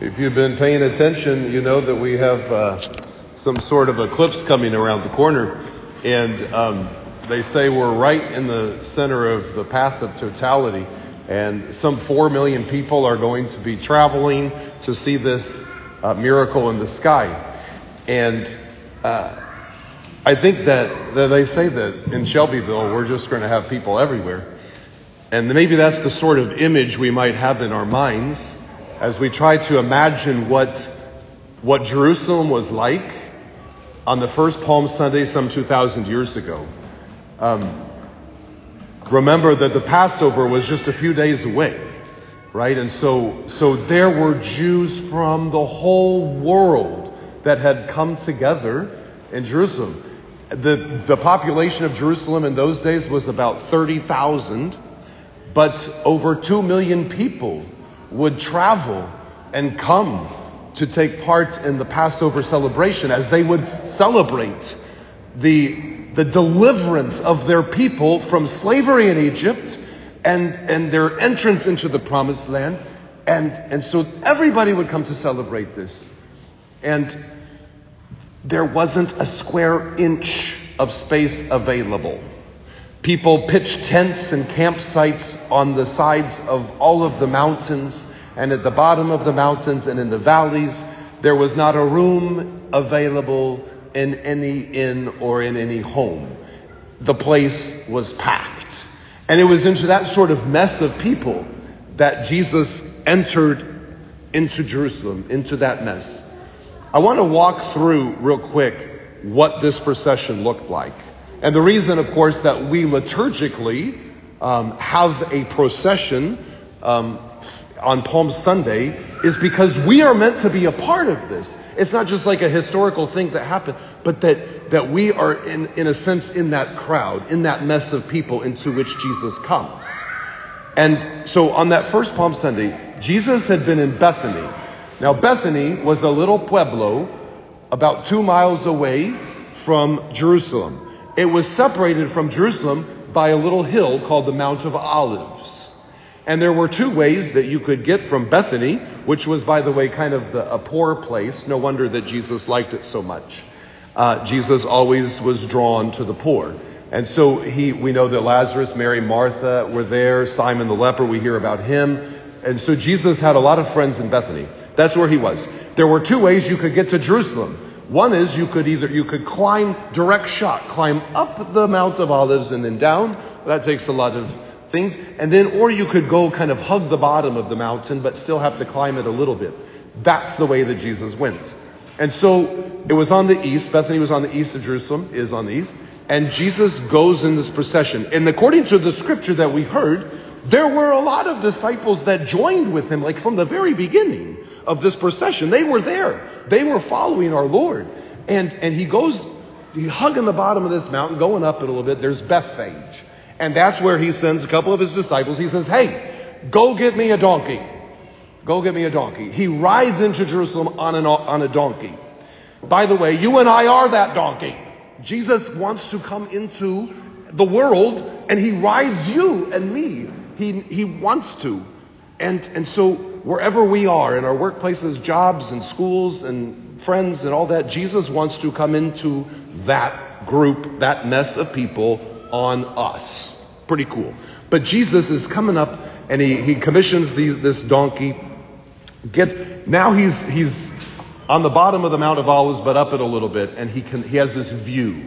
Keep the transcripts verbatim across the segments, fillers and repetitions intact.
If you've been paying attention, you know that we have uh, some sort of eclipse coming around the corner. And um, they say we're right in the center of the path of totality. And some four million people are going to be traveling to see this uh, miracle in the sky. And uh, I think that, that they say that in Shelbyville, we're just going to have people everywhere. And maybe that's the sort of image we might have in our minds as we try to imagine what what Jerusalem was like on the first Palm Sunday some two thousand years ago. Um, remember that the Passover was just a few days away, right? And so, so there were Jews from the whole world that had come together in Jerusalem. The, the population of Jerusalem in those days was about thirty thousand, but over two million people would travel and come to take part in the Passover celebration as they would celebrate the, the deliverance of their people from slavery in Egypt and, and their entrance into the Promised Land. And, and so everybody would come to celebrate this. And there wasn't a square inch of space available. People pitched tents and campsites on the sides of all of the mountains, and at the bottom of the mountains and in the valleys. There was not a room available in any inn or in any home. The place was packed. And it was into that sort of mess of people that Jesus entered into Jerusalem, into that mess. I want to walk through real quick what this procession looked like. And the reason, of course, that we liturgically um, have a procession um, on Palm Sunday is because we are meant to be a part of this. It's not just like a historical thing that happened, but that, that we are, in, in a sense, in that crowd, in that mess of people into which Jesus comes. And so on that first Palm Sunday, Jesus had been in Bethany. Now, Bethany was a little pueblo about two miles away from Jerusalem. It was separated from Jerusalem by a little hill called the Mount of Olives. And there were two ways that you could get from Bethany, which was, by the way, kind of the, a poor place. No wonder that Jesus liked it so much. Uh, Jesus always was drawn to the poor. And so he, we know that Lazarus, Mary, Martha were there. Simon the leper, we hear about him. And so Jesus had a lot of friends in Bethany. That's where he was. There were two ways you could get to Jerusalem. One is you could either, you could climb direct shot, climb up the Mount of Olives and then down. That takes a lot of things. And then, or you could go kind of hug the bottom of the mountain, but still have to climb it a little bit. That's the way that Jesus went. And so it was on the east. Bethany was on the east of Jerusalem, is on the east. And Jesus goes in this procession. And according to the scripture that we heard, there were a lot of disciples that joined with him, like from the very beginning of this procession. They were there. They were following our Lord. And, and he goes, he hugging the bottom of this mountain, going up it a little bit. There's Bethphage. And that's where he sends a couple of his disciples. He says, hey, go get me a donkey. Go get me a donkey. He rides into Jerusalem on, an, on a donkey. By the way, you and I are that donkey. Jesus wants to come into the world and he rides you and me. He, he wants to. And, and so wherever we are, in our workplaces, jobs and schools and friends and all that, Jesus wants to come into that group, that mess of people on us. Pretty cool. But Jesus is coming up and he, he commissions the, this donkey. Gets, now he's, he's on the bottom of the Mount of Olives, but up it a little bit. And he can, he has this view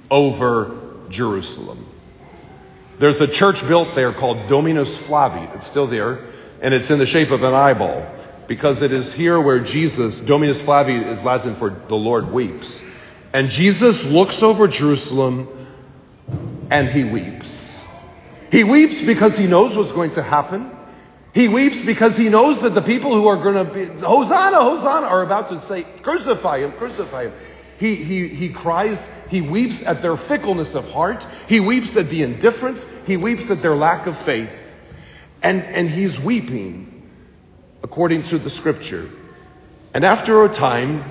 over Jerusalem. There's a church built there called Dominus Flavi. It's still there. And it's in the shape of an eyeball, because it is here where Jesus, Dominus Flavi is Latin for the Lord weeps. And Jesus looks over Jerusalem and he weeps. He weeps because he knows what's going to happen. He weeps because he knows that the people who are going to be, Hosanna, Hosanna, are about to say, crucify him, crucify him. He, he, he cries, he weeps at their fickleness of heart. He weeps at the indifference. He weeps at their lack of faith. And, and he's weeping according to the scripture. And after a time,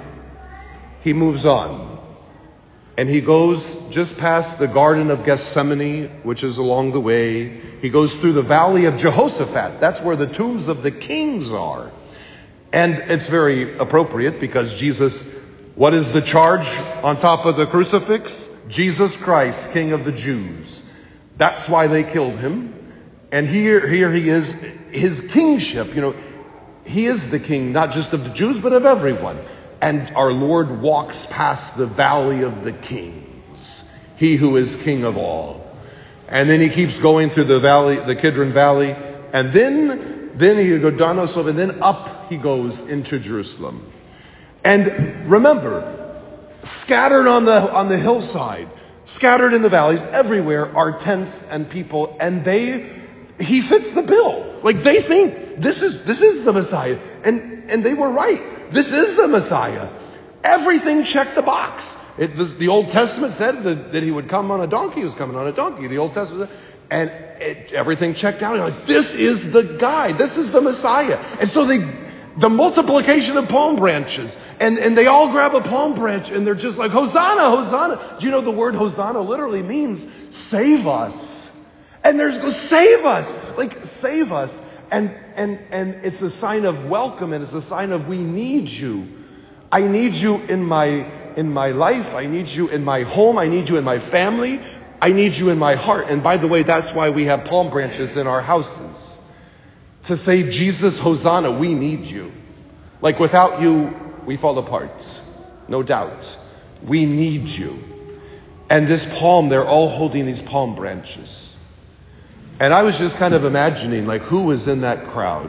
he moves on. And he goes just past the Garden of Gethsemane, which is along the way. He goes through the Valley of Jehoshaphat. That's where the tombs of the kings are. And it's very appropriate because Jesus, what is the charge on top of the crucifix? Jesus Christ, King of the Jews. That's why they killed him. And here, here he is, his kingship, you know, he is the king, not just of the Jews, but of everyone. And our Lord walks past the valley of the kings, he who is king of all. And then he keeps going through the valley, the Kidron Valley, and then, then he goes down, and then up he goes into Jerusalem. And remember, scattered on the on the hillside, scattered in the valleys, everywhere are tents and people, and they he fits the bill. Like they think this is this is the Messiah, and and they were right. This is the Messiah. Everything checked the box. It, the, the Old Testament said that, that he would come on a donkey. He was coming on a donkey. The Old Testament said, and it, everything checked out. You're like, this is the guy. This is the Messiah. And so they, the multiplication of palm branches, and, and they all grab a palm branch, and they're just like, Hosanna, Hosanna. Do you know the word Hosanna literally means save us? And there's save us, like save us. And and and it's a sign of welcome, and it's a sign of we need you. I need you in my in my life. I need you in my home. I need you in my family. I need you in my heart. And by the way, that's why we have palm branches in our houses. To say, Jesus, Hosanna, we need you. Like without you, we fall apart. No doubt. We need you. And this palm, they're all holding these palm branches. And I was just kind of imagining, like, who was in that crowd?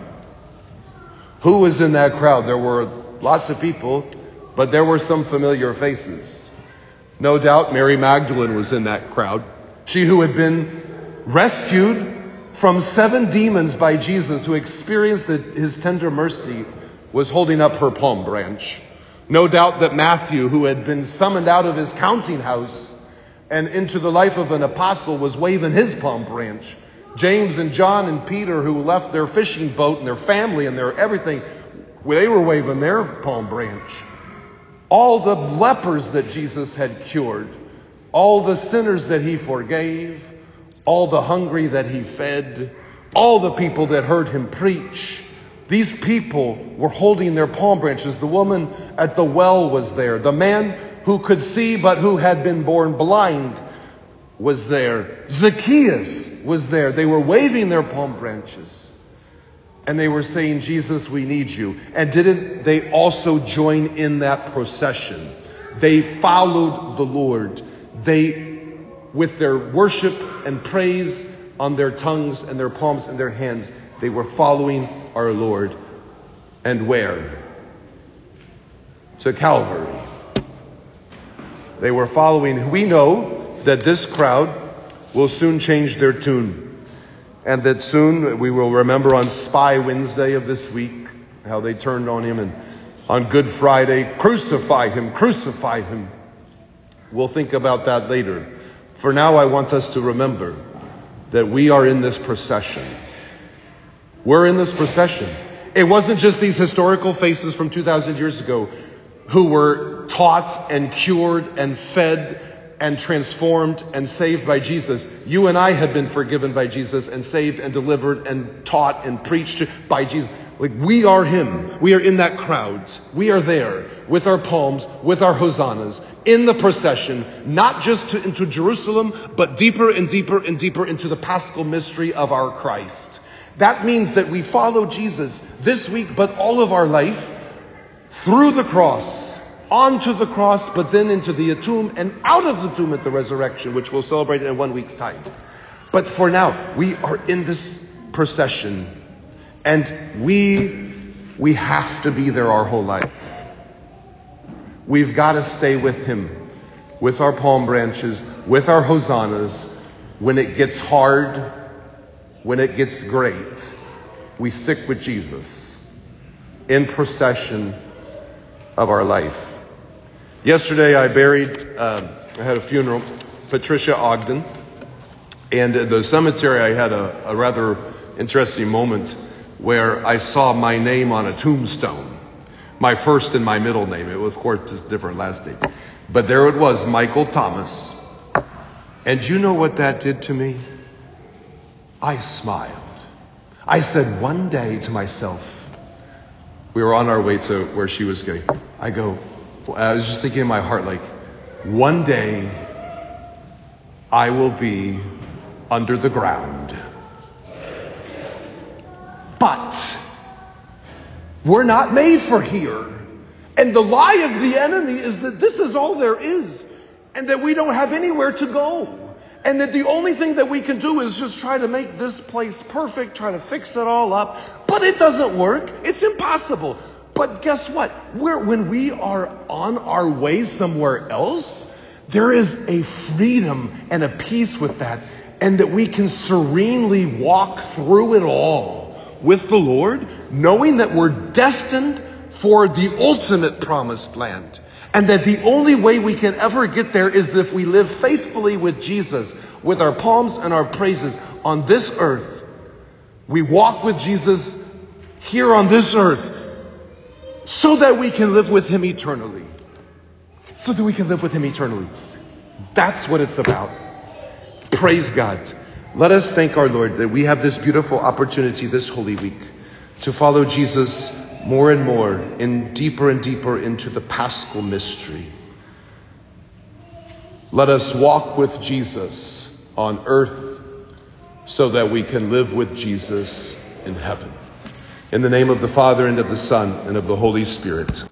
Who was in that crowd? There were lots of people, but there were some familiar faces. No doubt Mary Magdalene was in that crowd. She who had been rescued from seven demons by Jesus, who experienced his tender mercy, was holding up her palm branch. No doubt that Matthew, who had been summoned out of his counting house and into the life of an apostle, was waving his palm branch. James and John and Peter, who left their fishing boat and their family and their everything, they were waving their palm branch. All the lepers that Jesus had cured, all the sinners that he forgave, all the hungry that he fed, all the people that heard him preach, these people were holding their palm branches. The woman at the well was there. The man who could see but who had been born blind was there. Zacchaeus was there. They were waving their palm branches. And they were saying, Jesus, we need you. And didn't they also join in that procession? They followed the Lord. They, with their worship and praise on their tongues and their palms and their hands, they were following our Lord. And where? To Calvary. They were following. We know that this crowd will soon change their tune. And that soon we will remember on Spy Wednesday of this week how they turned on him, and on Good Friday, crucify him, crucify him. We'll think about that later. For now, I want us to remember that we are in this procession. We're in this procession. It wasn't just these historical faces from two thousand years ago who were taught and cured and fed and transformed and saved by Jesus. You and I have been forgiven by Jesus and saved and delivered and taught and preached by Jesus. Like, we are him. We are in that crowd. We are there with our palms, with our hosannas, in the procession, not just to, into Jerusalem, but deeper and deeper and deeper into the paschal mystery of our Christ. That means that we follow Jesus this week, but all of our life, through the cross, onto the cross, but then into the tomb, and out of the tomb at the resurrection, which we'll celebrate in one week's time. But for now, we are in this procession, and we we have to be there our whole life. We've got to stay with him, with our palm branches, with our hosannas. When it gets hard, when it gets great, we stick with Jesus in procession of our life. Yesterday I buried, uh, I had a funeral, Patricia Ogden. And at the cemetery I had a, a rather interesting moment where I saw my name on a tombstone. My first and my middle name. It was, of course, just different last name. But there it was, Michael Thomas. And you know what that did to me? I smiled. I said one day to myself, We were on our way to where she was going. I go, I was just thinking in my heart, like, one day I will be under the ground. But we're not made for here. And the lie of the enemy is that this is all there is, and that we don't have anywhere to go. And that the only thing that we can do is just try to make this place perfect, try to fix it all up. But it doesn't work. It's impossible. But guess what? We're, when we are on our way somewhere else, there is a freedom and a peace with that. And that we can serenely walk through it all with the Lord, knowing that we're destined for the ultimate promised land. And that the only way we can ever get there is if we live faithfully with Jesus, with our palms and our praises on this earth. We walk with Jesus here on this earth so that we can live with him eternally. So that we can live with him eternally. That's what it's about. Praise God. Let us thank our Lord that we have this beautiful opportunity this Holy Week to follow Jesus more and more, and deeper and deeper into the Paschal mystery. Let us walk with Jesus on earth so that we can live with Jesus in heaven. In the name of the Father, and of the Son, and of the Holy Spirit.